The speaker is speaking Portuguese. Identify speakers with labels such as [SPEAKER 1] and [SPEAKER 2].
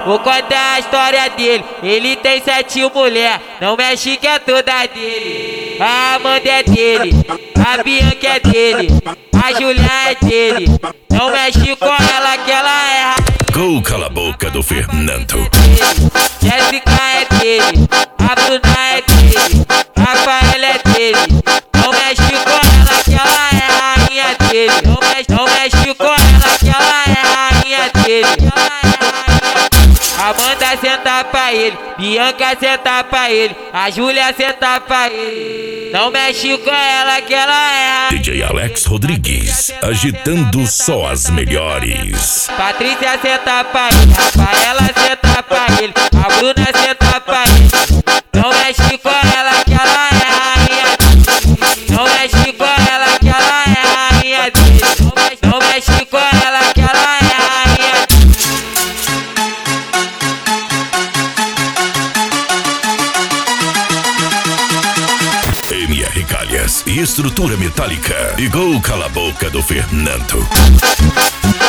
[SPEAKER 1] vou contar a história dele. Ele tem 7 mulher, não mexe que é toda dele. A Amanda é dele, a Bianca é dele, a Julia é dele. Não mexe com ela que ela é rainha.
[SPEAKER 2] Gol cala a boca do Fernando.
[SPEAKER 1] Jéssica é dele, a Bruna é dele, Rafaela é dele. Não mexe com ela que ela é rainha dele. Não mexe com ela que ela é rainha dele. Amanda senta pra ele, Bianca senta pra ele, a Júlia senta pra ele. Não mexe com ela que ela é rainha.
[SPEAKER 2] DJ Alex Rodrigues, agitando só as melhores.
[SPEAKER 1] Patrícia senta pra ele, Rafaela senta pra ele, a Bruna senta pra ele. Não mexe com ela que ela é rainha. Não mexe com ela que ela é rainha dele. Não mexe com ela que ela é rainha.
[SPEAKER 2] MR Calhas e estrutura metálica. E gol cala a boca do Fernando.